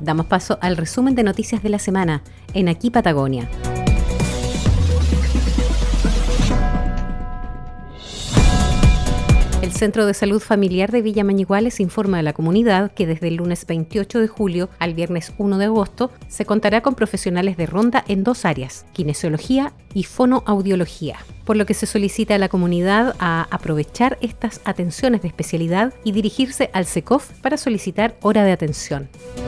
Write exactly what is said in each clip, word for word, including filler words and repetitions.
Damos paso al resumen de noticias de la semana en Aquí Patagonia. El Centro de Salud Familiar de Villa Mañiguales informa a la comunidad que desde el lunes veintiocho de julio al viernes uno de agosto se contará con profesionales de ronda en dos áreas, kinesiología y fonoaudiología, por lo que se solicita a la comunidad a aprovechar estas atenciones de especialidad y dirigirse al SECOF para solicitar hora de atención.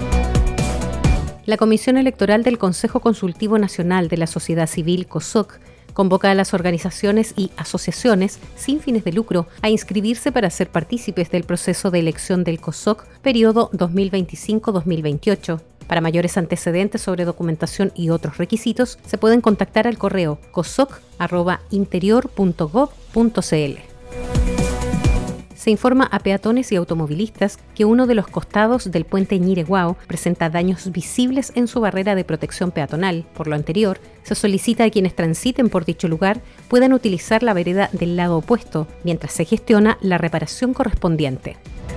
La Comisión Electoral del Consejo Consultivo Nacional de la Sociedad Civil, COSOC, convoca a las organizaciones y asociaciones sin fines de lucro a inscribirse para ser partícipes del proceso de elección del COSOC periodo dos mil veinticinco a dos mil veintiocho. Para mayores antecedentes sobre documentación y otros requisitos, se pueden contactar al correo cosoc arroba interior punto gob punto cl. Se informa a peatones y automovilistas que uno de los costados del puente Ñireguao presenta daños visibles en su barrera de protección peatonal. Por lo anterior, se solicita a quienes transiten por dicho lugar puedan utilizar la vereda del lado opuesto, mientras se gestiona la reparación correspondiente.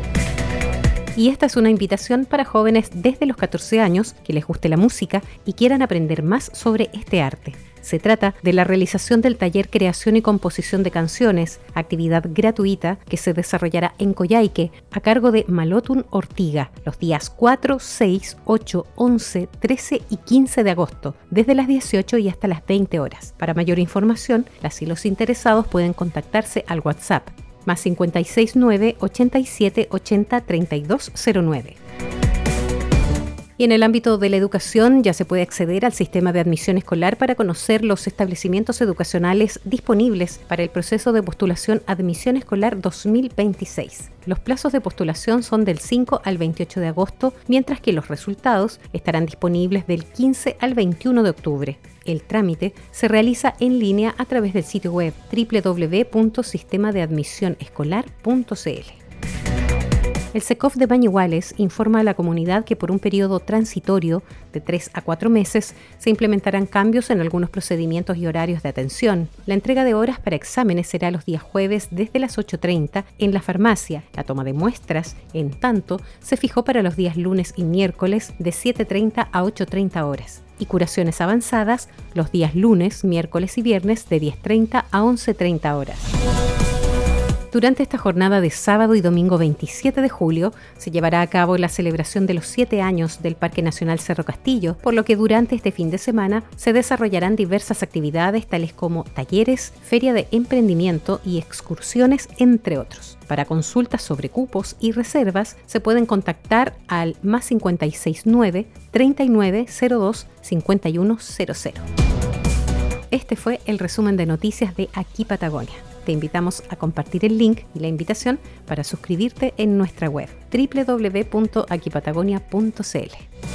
Y esta es una invitación para jóvenes desde los catorce años que les guste la música y quieran aprender más sobre este arte. Se trata de la realización del taller Creación y Composición de Canciones, actividad gratuita que se desarrollará en Coyhaique a cargo de Malotun Ortiga los días cuatro, seis, ocho, once, trece y quince de agosto, desde las dieciocho y hasta las veinte horas. Para mayor información, las y los interesados pueden contactarse al WhatsApp más cinco seis nueve, ochenta y siete, ochenta, treinta y dos cero nueve. Y en el ámbito de la educación ya se puede acceder al sistema de admisión escolar para conocer los establecimientos educacionales disponibles para el proceso de postulación Admisión Escolar dos mil veintiséis. Los plazos de postulación son del cinco al veintiocho de agosto, mientras que los resultados estarán disponibles del quince al veintiuno de octubre. El trámite se realiza en línea a través del sitio web doble u doble u doble u punto sistema de admisión escolar punto cl. El SECOF de Mañiguales informa a la comunidad que por un periodo transitorio de tres a cuatro meses se implementarán cambios en algunos procedimientos y horarios de atención. La entrega de horas para exámenes será los días jueves desde las ocho treinta en la farmacia. La toma de muestras, en tanto, se fijó para los días lunes y miércoles de siete treinta a ocho treinta horas. Y curaciones avanzadas los días lunes, miércoles y viernes de diez treinta a once treinta horas. Durante esta jornada de sábado y domingo veintisiete de julio se llevará a cabo la celebración de los siete años del Parque Nacional Cerro Castillo, por lo que durante este fin de semana se desarrollarán diversas actividades tales como talleres, feria de emprendimiento y excursiones, entre otros. Para consultas sobre cupos y reservas se pueden contactar al más cinco seis nueve, treinta y nueve, cero dos, cincuenta y uno cero cero. Este fue el resumen de noticias de Aquí Patagonia. Te invitamos a compartir el link y la invitación para suscribirte en nuestra web doble u doble u doble u punto aquí patagonia punto cl.